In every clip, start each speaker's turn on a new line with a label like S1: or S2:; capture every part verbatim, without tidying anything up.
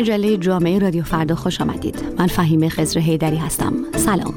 S1: مجله جامعه رادیو فردا خوش آمدید. من فهیمه خضر حیدری هستم. سلام.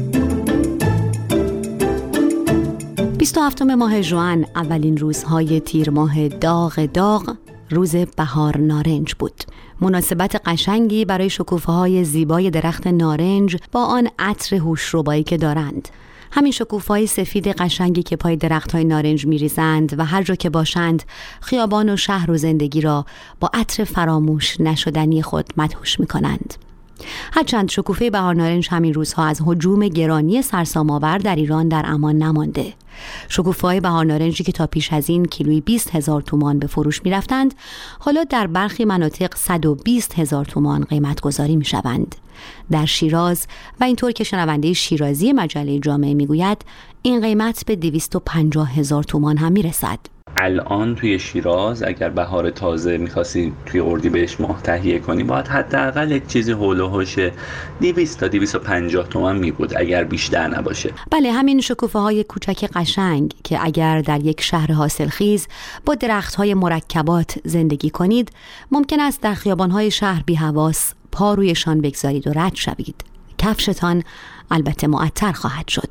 S1: بیست و هفتم ماه ژوئن، اولین روزهای تیر ماه داغ داغ، روز بهار نارنج بود. مناسبت قشنگی برای شکوفه‌های زیبای درخت نارنج با آن عطر هوشربایی که دارند. همین شکوفه‌های سفید قشنگی که پای درخت‌های نارنج می‌ریزند و هر جا که باشند خیابان و شهر و زندگی را با عطر فراموش نشدنی خود مدهوش می‌کنند. هرچند شکوفه بهار نارنج همین روزها از هجوم گرانی سرسام‌آور در ایران در امان نمانده. شکوفه‌های بهار نارنجی که تا پیش از این کیلویی بیست هزار تومان به فروش می‌رفتند، حالا در برخی مناطق صد و بیست هزار تومان قیمت گذاری می‌شوند. در شیراز و اینطور که شنونده شیرازی مجله جامعه میگوید، این قیمت به دویست و پنجاه هزار تومان هم میرسد.
S2: الان توی شیراز اگر بهار تازه می‌خواستی توی اردیبهشت ماه تهیه کنی، باید حداقل یک چیزی هول و هوش دویست تا دویست و پنجاه تومان می بود، اگر بیشتر نباشه.
S1: بله، همین شکوفه‌های کوچک قشنگ که اگر در یک شهر حاصلخیز با درخت‌های مرکبات زندگی کنید، ممکن است در خیابان‌های شهر بی‌حواس پا رویشان بگذارید و رد شوید. کفشتان البته معطر خواهد شد.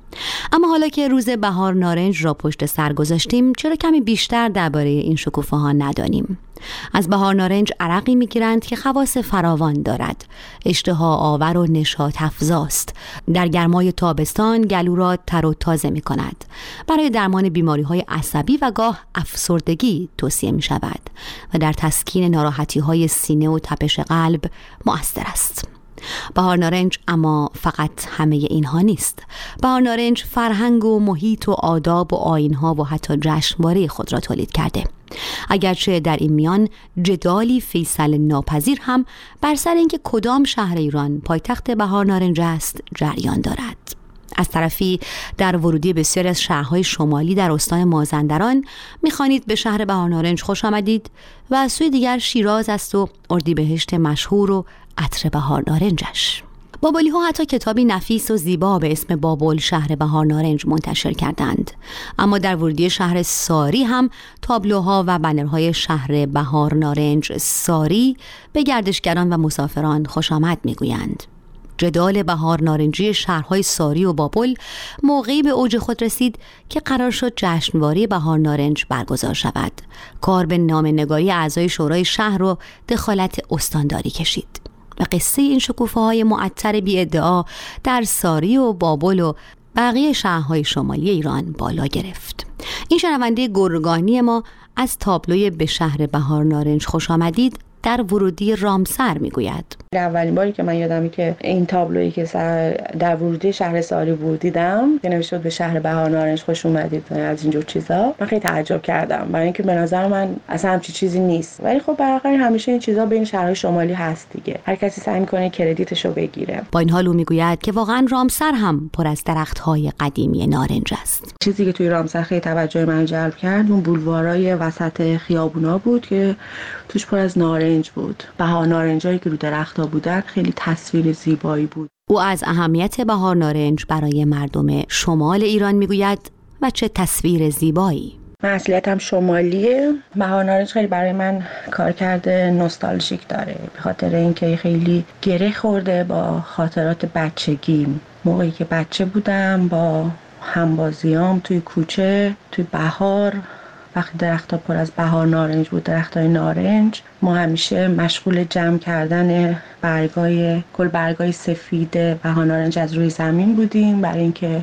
S1: اما حالا که روز بهار نارنج را پشت سر گذاشتیم، چرا کمی بیشتر درباره این شکوفه ها ندانیم؟ از بهار نارنج عرقی میگیرند که خواص فراوان دارد. اشتها آور و نشاط افزاست. در گرمای تابستان گلو را تر و تازه می کند. برای درمان بیماری های عصبی و گاه افسردگی توصیه می شود و در تسکین ناراحتی های سینه و تپش قلب مؤثر است. بهار نارنج اما فقط همه اینها نیست. بهار نارنج فرهنگ و محیط و آداب و آیین‌ها و حتی جشنواره خود را تولید کرده. اگرچه در این میان جدالی فیصل ناپذیر هم بر سر اینکه کدام شهر ایران پایتخت بهار نارنج است جریان دارد. از طرفی در ورودی بسیاری از شهرهای شمالی در استان مازندران می‌خوانید به شهر بهار نارنج خوش آمدید و از سوی دیگر شیراز است و اردیبهشت مشهور و عطر بهار نارنجش. بابلی ها حتی کتابی نفیس و زیبا به اسم بابل شهر بهار نارنج منتشر کردند. اما در ورودی شهر ساری هم تابلوها و بنرهای شهر بهار نارنج ساری به گردشگران و مسافران خوش آمد میگویند. جدال بهار نارنجی شهرهای ساری و بابل موقعی به اوج خود رسید که قرار شد جشنواره بهار نارنج برگزار شود. کار به نامه‌نگاری اعضای شورای شهر و دخالت استانداری کشید و قصه این شکوفه‌های معطر بی ادعا در ساری و بابل و بقیه شهرهای شمالی ایران بالا گرفت. این شنونده گرگانی ما از تابلوی به شهر بهار نارنج خوش آمدید در ورودی رامسر میگوید.
S3: اولین باری که من یادمه که این تابلویی که در ورودی شهر ساری بود دیدم که نوشته بود به شهر بهار نارنج خوش اومدید از اینجور چیزا، من خیلی تعجب کردم، برای اینکه به نظر من اصلا همچین چیزی نیست. ولی خب برای همیشه این چیزا بین شهرهای شمالی هست دیگه، هر کسی سعی میکنه کردیتشو بگیره.
S1: با این حال او میگوید که واقعا رامسر هم پر از درخت‌های قدیمی نارنج است.
S3: چیزی که توی رامسر خیلی توجه من جلب کرد اون بولوارای وسط خیابونا بود که توش پر از نارنج بود. بهار نارنجایی که رو درخت‌ها بودن خیلی تصویر زیبایی بود.
S1: او از اهمیت بهار نارنج برای مردم شمال ایران میگوید و چه تصویر زیبایی.
S3: من اصلیتم شمالیه. بهار نارنج خیلی برای من کارکرد نوستالژیک داره، به خاطر اینکه خیلی گره خورده با خاطرات بچگیم. موقعی که بچه بودم با همبازیام توی کوچه، توی بهار، وقتی درخت‌ها پر از بهار نارنج بود، درخت‌های نارنج، ما همیشه مشغول جمع کردن برگای کل برگای سفید بهار نارنج از روی زمین بودیم برای اینکه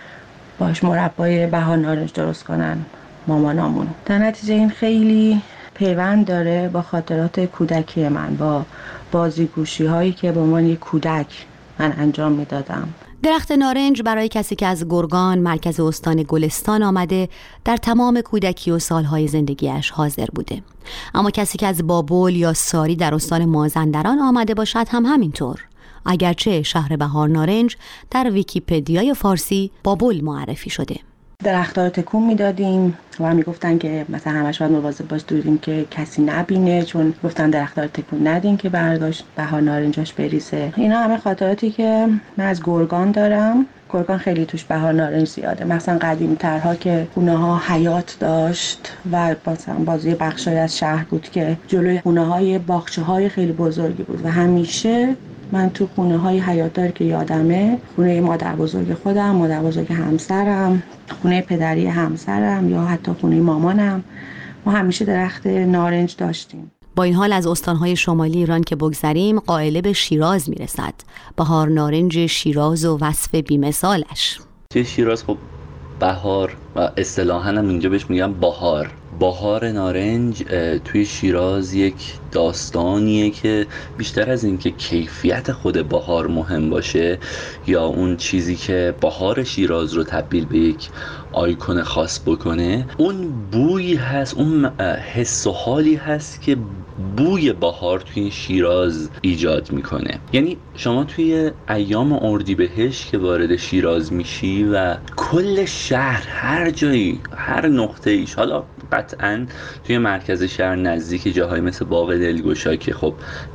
S3: باش مربای بهار نارنج درست کنن مامانامون. در نتیجه این خیلی پیوند داره با خاطرات کودکی من، با بازیگوشی هایی که به عنوان یک کودک من انجام میدادم.
S1: درخت نارنج برای کسی که از گرگان مرکز استان گلستان آمده در تمام کودکی و سالهای زندگیش حاضر بوده. اما کسی که از بابل یا ساری در استان مازندران آمده باشد هم همینطور. اگرچه شهر بهار نارنج در ویکی‌پدیای فارسی بابل معرفی شده.
S3: درخت‌ها رو تکون میدادیم و میگفتن که مثلا همش باید مواظب باش دوریم که کسی نبینه، چون گفتن درخت‌ها رو تکون ندین که برگاش بهار نارنجاش بریزه. اینا همه خاطراتی که من از گرگان دارم گرگان خیلی توش بهار نارنج زیاده. مثلا قدیمی ترها که خونه ها حیاط داشت و مثلا بازوی بخشای از شهر بود که جلوی خونه های باغچه های خیلی بزرگی بود و همیشه من تو خونه های حیاطدار که یادمه، خونه مادر بزرگ خودم، مادر بزرگ همسرم، خونه پدری همسرم یا حتی خونه مامانم، ما همیشه درخت نارنج داشتیم.
S1: با این حال از استانهای شمالی ایران که بگذریم، قائله به شیراز میرسد. بهار نارنج شیراز و وصف بی‌مثالش.
S2: توی شیراز خب بهار و اصطلاحاً هم اینجا بهش میگم بهار. بهار نارنج توی شیراز یک داستانیه که بیشتر از این که کیفیت خود بهار مهم باشه یا اون چیزی که بهار شیراز رو تبدیل به یک آیکون خاص بکنه، اون بوی هست، اون حس و حالی هست که بوی بهار توی شیراز ایجاد میکنه. یعنی شما توی ایام اردیبهشت که وارد شیراز میشی و کل شهر هر جایی هر نقطه ایش، حالا قطعا توی مرکز شهر نزدیک جاهای مثل باغ دلگشا که خب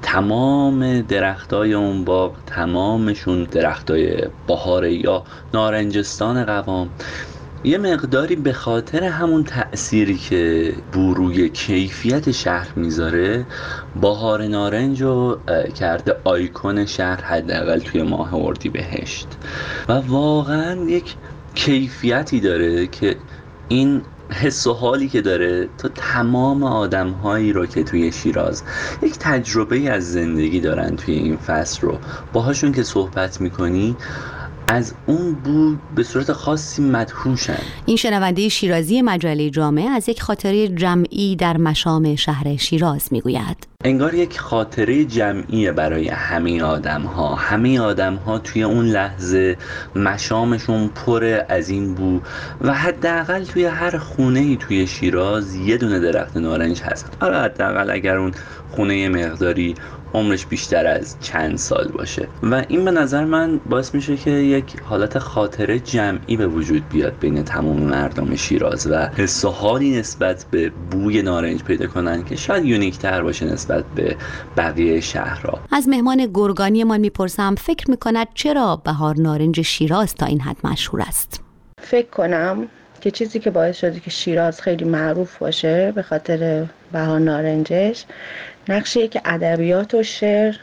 S2: تمام درختای اون باغ تمامشون درختای بهاره یا نارنجستان قوام، یه مقداری به خاطر همون تأثیری که بروی کیفیت شهر میذاره، بهار نارنج رو کرده آیکون شهر، حداقل توی ماه اردیبهشت، و واقعا یک کیفیتی داره که این حس و حالی که داره تو تمام آدم هایی رو که توی شیراز یک تجربه از زندگی دارن توی این فصل رو باهاشون که صحبت میکنی، از اون بو به صورت خاصی مدهوشن.
S1: این شنونده شیرازی مجله جامعه از یک خاطره جمعی در مشام شهر شیراز میگوید.
S2: انگار یک خاطره جمعیه برای همه آدم ها. همه آدم ها توی اون لحظه مشامشون پر از این بو و حداقل توی هر خونه‌ای توی شیراز یه دونه درخت نارنج هست. آره حداقل اگر اون خونه یه مقداری عمرش بیشتر از چند سال باشه، و این به نظر من باعث میشه که یک حالت خاطره جمعی به وجود بیاد بین تمام مردم شیراز و حس و حالی نسبت به بوی نارنج پیدا کنن که شاید یونیک‌تر باشه نسبت به بقیه شهرها.
S1: از مهمان گرگانی من میپرسم فکر میکند چرا بهار نارنج شیراز تا این حد مشهور است؟
S3: فکر کنم که چیزی که باعث شده که شیراز خیلی معروف باشه به خاطر بهار نارنجش، نقشی که ادبیات و شعر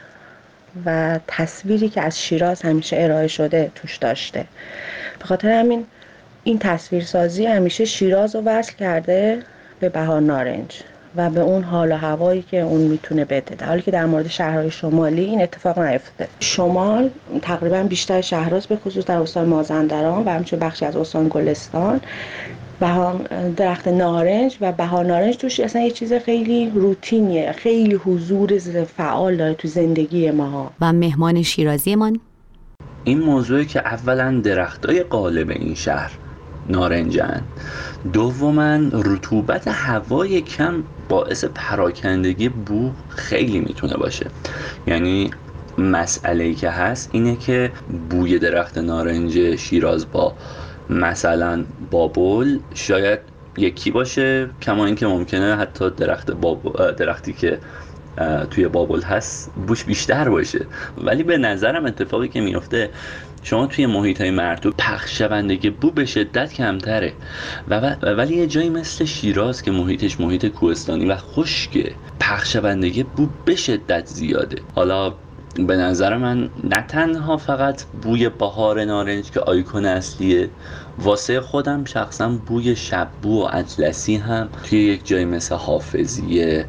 S3: و تصویری که از شیراز همیشه ارائه شده توش داشته. به خاطر همین این تصویرسازی همیشه شیراز رو وصل کرده به بهار نارنج و به اون حال و هوایی که اون میتونه بده، در حالی که در مورد شهرهای شمالی این اتفاق نیفتاده. شمال تقریبا بیشتر شهرهاست، به خصوص در استان مازندران و همچنین بخشی از استان گلستان، بهار درخت نارنج و بهار نارنج توش اصلا یه چیز خیلی روتینیه، خیلی حضور فعال داره تو زندگی ما.
S1: و مهمان شیرازی من
S2: این موضوعی که اولا درختای غالب این شهر نارنجن، دوما رطوبت هوای کم باعث پراکندگی بو خیلی میتونه باشه. یعنی مسئله‌ای که هست اینه که بوی درخت نارنج شیراز با مثلا بابل شاید یکی باشه، کما اینکه ممکنه حتی درخت بابل، درختی که توی بابل هست بوش بیشتر باشه. ولی به نظرم اتفاقی که میفته، شما توی محیط‌های مرطوب پخش شوندگی بو به شدت کمتره و ولی یه جایی مثل شیراز که محیطش محیط کوهستانی و خشکه، پخش شوندگی بو به شدت زیاده. حالا به نظر من نه تنها فقط بوی بهار نارنج که آیکون اصلیه، واسه خودم شخصا بوی شببو و اطلسی هم توی یک جایی مثل حافظیه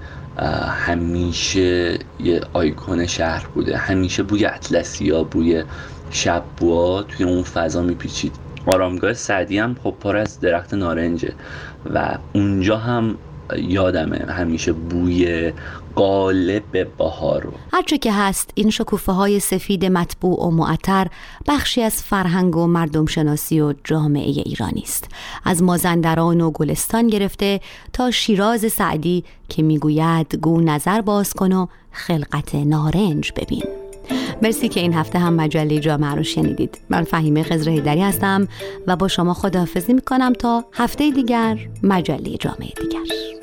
S2: همیشه یه آیکون شهر بوده. همیشه بوی اطلسیا، بوی شببوها توی اون فضا میپیچید. آرامگاه سعدی هم خب پر از درخت نارنجه و اونجا هم یادمه همیشه بوی غالب بهار رو.
S1: هرچه که هست این شکوفه های سفید مطبوع و معطر بخشی از فرهنگ و مردم شناسی و جامعه ایرانی است، از مازندران و گلستان گرفته تا شیراز سعدی که میگوید گو نظر باز کن و خلقت نارنج ببین. مرسی که این هفته هم مجله جامعه رو شنیدید. من فهیمه خضر هیدری هستم و با شما خداحافظی میکنم تا هفته دیگر مجله جامعه دیگر.